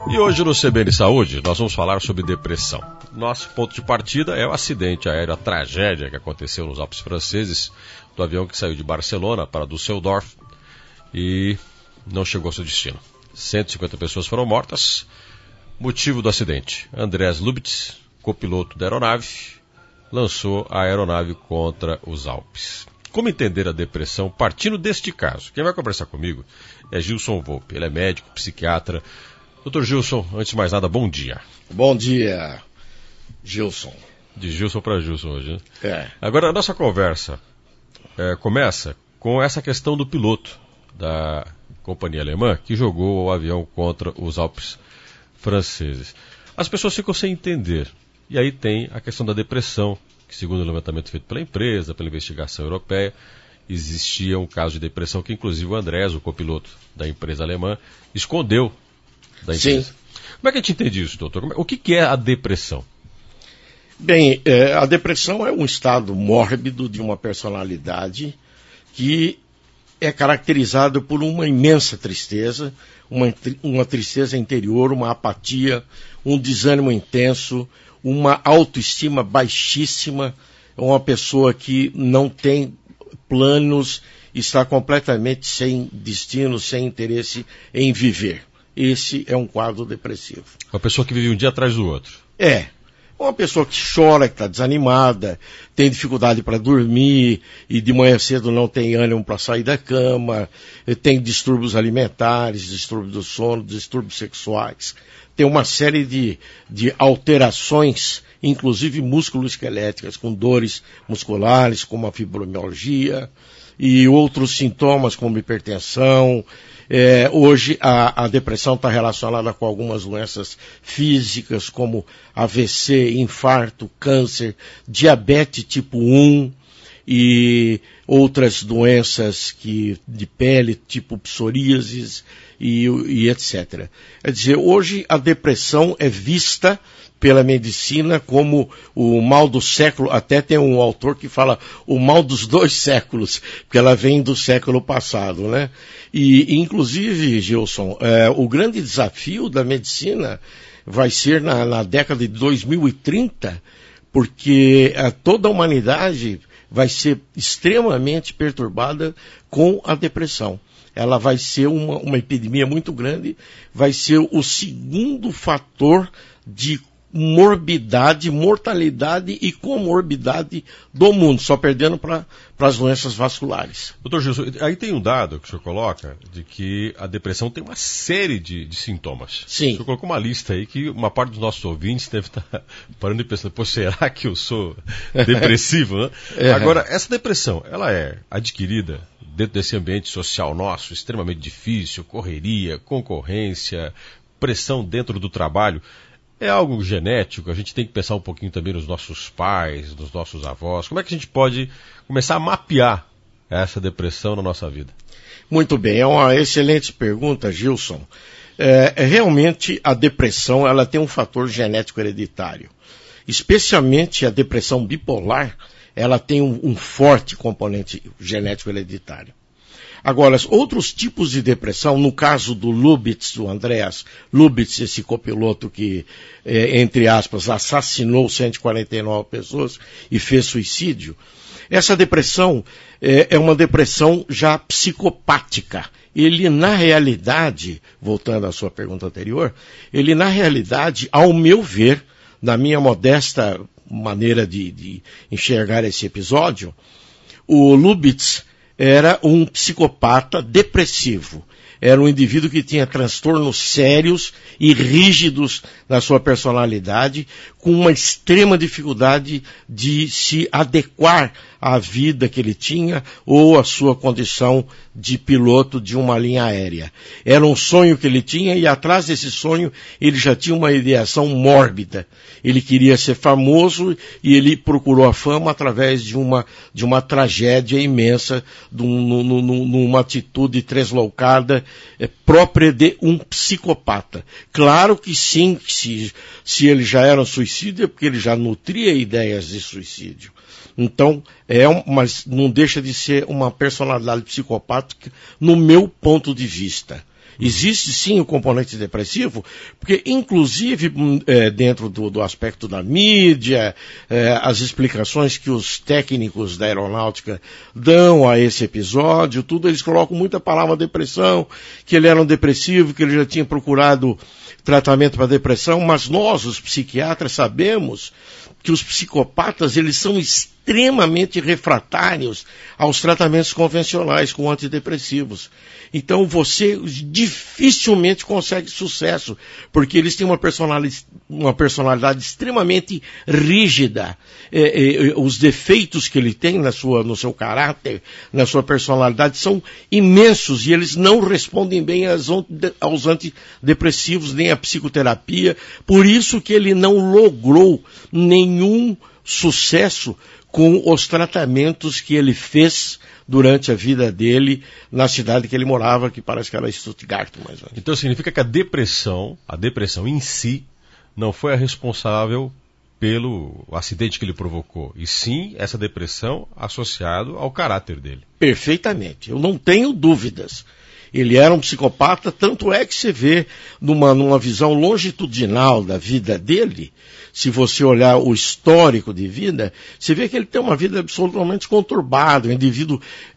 E hoje no CBN Saúde nós vamos falar sobre depressão. Nosso ponto de partida é o acidente aéreo, a tragédia que aconteceu nos Alpes franceses, do avião que saiu de Barcelona para Düsseldorf e não chegou ao seu destino. 150 pessoas foram mortas. Motivo do acidente: Andreas Lubitz, copiloto da aeronave, lançou a aeronave contra os Alpes. Como entender a depressão partindo deste caso? Quem vai conversar comigo é Gilson Volpe. Ele é médico, psiquiatra. Doutor Gilson, antes de mais nada, bom dia. Bom dia, Gilson. De Gilson para Gilson hoje, né? É. Agora, a nossa conversa começa com essa questão do piloto da companhia alemã que jogou o avião contra os Alpes franceses. As pessoas ficam sem entender. E aí tem a questão da depressão, que segundo o levantamento feito pela empresa, pela investigação europeia, existia um caso de depressão que inclusive o Andrés, o copiloto da empresa alemã, escondeu da empresa. Sim. Como é que a gente entende isso, doutor? O que é a depressão? Bem, a depressão é um estado mórbido de uma personalidade que é caracterizado por uma imensa tristeza, uma tristeza interior, uma apatia, um desânimo intenso, uma autoestima baixíssima, uma pessoa que não tem planos, está completamente sem destino, sem interesse em viver. Esse é um quadro depressivo. Uma pessoa que vive um dia atrás do outro. É. Uma pessoa que chora, que está desanimada, tem dificuldade para dormir e de manhã cedo não tem ânimo para sair da cama, tem distúrbios alimentares, distúrbios do sono, distúrbios sexuais. Tem uma série de alterações, inclusive musculoesqueléticas, com dores musculares, como a fibromialgia e outros sintomas como hipertensão. Hoje a depressão está relacionada com algumas doenças físicas como AVC, infarto, câncer, diabetes tipo 1 e outras doenças de pele tipo psoríase e etc. Quer dizer, hoje a depressão é vista pela medicina como o mal do século, até tem um autor que fala o mal dos 2 séculos, porque ela vem do século passado, né? E inclusive, Gilson, o grande desafio da medicina vai ser na década de 2030, porque toda a humanidade vai ser extremamente perturbada com a depressão. Ela vai ser uma epidemia muito grande, vai ser o segundo fator de morbidade, mortalidade e comorbidade do mundo, só perdendo para as doenças vasculares. Doutor Gilson, aí tem um dado que o senhor coloca de que a depressão tem uma série de sintomas. Sim. O senhor colocou uma lista aí que uma parte dos nossos ouvintes deve estar parando e pensando, pô, será que eu sou depressivo, né? Agora, essa depressão, ela é adquirida dentro desse ambiente social nosso, extremamente difícil, correria, concorrência, pressão dentro do trabalho. É algo genético? A gente tem que pensar um pouquinho também nos nossos pais, nos nossos avós. Como é que a gente pode começar a mapear essa depressão na nossa vida? Muito bem, é uma excelente pergunta, Gilson. Realmente a depressão ela tem um fator genético hereditário. Especialmente a depressão bipolar, ela tem um forte componente genético hereditário. Agora, outros tipos de depressão, no caso do Lubitz, do Andreas Lubitz, esse copiloto que, entre aspas, assassinou 149 pessoas e fez suicídio, essa depressão é uma depressão já psicopática. Ele, na realidade, voltando à sua pergunta anterior, ele, na realidade, ao meu ver, na minha modesta maneira de enxergar esse episódio, o Lubitz era um psicopata depressivo. Era um indivíduo que tinha transtornos sérios e rígidos na sua personalidade, com uma extrema dificuldade de se adequar à vida que ele tinha ou à sua condição de piloto de uma linha aérea. Era um sonho que ele tinha e atrás desse sonho ele já tinha uma ideação mórbida. Ele queria ser famoso e ele procurou a fama através de uma tragédia imensa, numa atitude tresloucada própria de um psicopata. Claro que sim, se ele já era um suicídio é porque ele já nutria ideias de suicídio. Então, mas não deixa de ser uma personalidade psicopática no meu ponto de vista. Existe sim o componente depressivo, porque inclusive dentro do aspecto da mídia, as explicações que os técnicos da aeronáutica dão a esse episódio, tudo, eles colocam muita palavra depressão, que ele era um depressivo, que ele já tinha procurado tratamento para depressão, mas nós, os psiquiatras, sabemos que os psicopatas, eles são extremamente refratários aos tratamentos convencionais com antidepressivos. Então você dificilmente consegue sucesso, porque eles têm uma personalidade extremamente rígida. Os defeitos que ele tem no seu caráter, na sua personalidade, são imensos e eles não respondem bem aos antidepressivos, nem à psicoterapia. Por isso que ele não logrou nenhum sucesso com os tratamentos que ele fez durante a vida dele na cidade que ele morava, que parece que era Stuttgart, mais ou menos. Então significa que a depressão em si, não foi a responsável pelo acidente que ele provocou, e sim essa depressão associada ao caráter dele. Perfeitamente, eu não tenho dúvidas. Ele era um psicopata, tanto é que você vê numa visão longitudinal da vida dele, se você olhar o histórico de vida, você vê que ele tem uma vida absolutamente conturbada, um indivíduo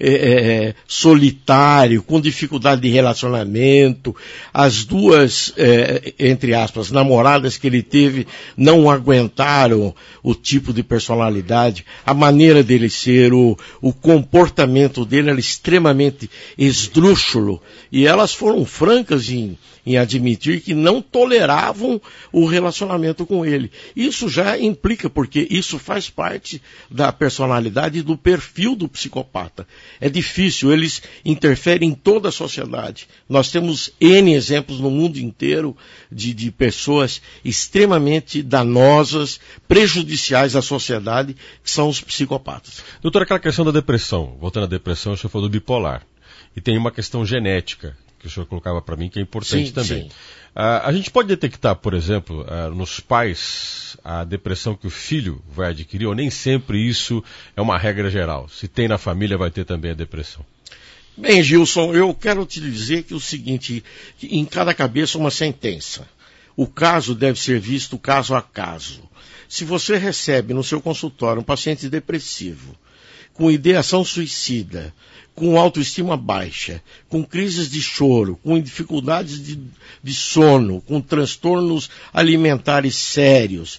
solitário, com dificuldade de relacionamento. As duas, entre aspas, namoradas que ele teve não aguentaram o tipo de personalidade, a maneira dele ser, o comportamento dele era extremamente esdrúxulo. E elas foram francas em admitir que não toleravam o relacionamento com ele. Isso já implica, porque isso faz parte da personalidade e do perfil do psicopata. É difícil, eles interferem em toda a sociedade. Nós temos N exemplos no mundo inteiro de pessoas extremamente danosas, prejudiciais à sociedade, que são os psicopatas. Doutor, aquela questão da depressão, voltando à depressão, o senhor falou do bipolar. E tem uma questão genética, que o senhor colocava para mim, que é importante também. Sim. A gente pode detectar, por exemplo, nos pais, a depressão que o filho vai adquirir, ou nem sempre isso é uma regra geral? Se tem na família, vai ter também a depressão. Bem, Gilson, eu quero te dizer que o seguinte, que em cada cabeça uma sentença. O caso deve ser visto caso a caso. Se você recebe no seu consultório um paciente depressivo, com ideação suicida, com autoestima baixa, com crises de choro, com dificuldades de sono, com transtornos alimentares sérios,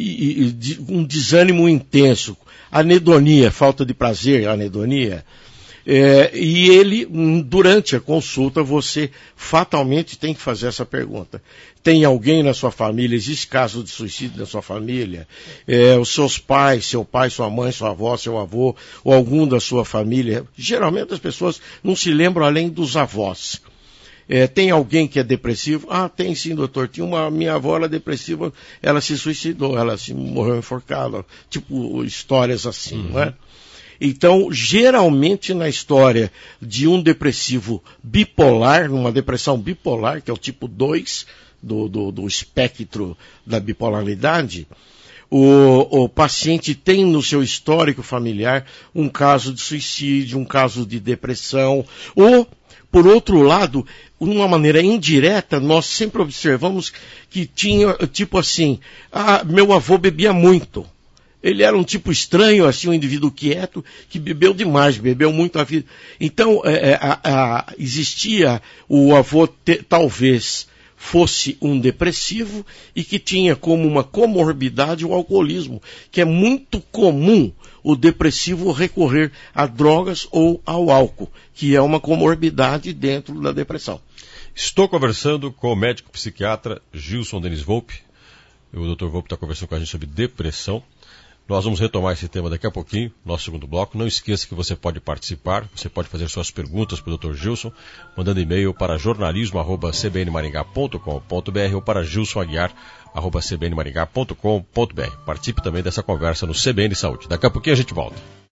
um desânimo intenso, anedonia, falta de prazer, anedonia, e ele, durante a consulta, você fatalmente tem que fazer essa pergunta. Tem alguém na sua família, existe caso de suicídio na sua família? Os seus pais, seu pai, sua mãe, sua avó, seu avô, ou algum da sua família? Geralmente as pessoas não se lembram além dos avós. Tem alguém que é depressivo? Ah, tem sim, doutor. Minha avó era depressiva, ela se suicidou, ela se morreu enforcada. Tipo, histórias assim, não é? Então, geralmente na história de um depressivo bipolar, numa depressão bipolar, que é o tipo 2 do espectro da bipolaridade, o paciente tem no seu histórico familiar um caso de suicídio, um caso de depressão, ou, por outro lado, de uma maneira indireta, nós sempre observamos que tinha, tipo assim, meu avô bebia muito. Ele era um tipo estranho, assim, um indivíduo quieto, que bebeu demais, bebeu muito a vida. Então, existia o avô, talvez fosse um depressivo e que tinha como uma comorbidade o alcoolismo, que é muito comum o depressivo recorrer a drogas ou ao álcool, que é uma comorbidade dentro da depressão. Estou conversando com o médico psiquiatra Gilson Denis Volpi. O Dr. Volpi está conversando com a gente sobre depressão. Nós vamos retomar esse tema daqui a pouquinho, nosso segundo bloco. Não esqueça que você pode participar, você pode fazer suas perguntas para o Dr. Gilson, mandando e-mail para jornalismo@cbnmaringá.com.br ou para gilsonaguiar@cbnmaringá.com.br. Participe também dessa conversa no CBN Saúde. Daqui a pouquinho a gente volta.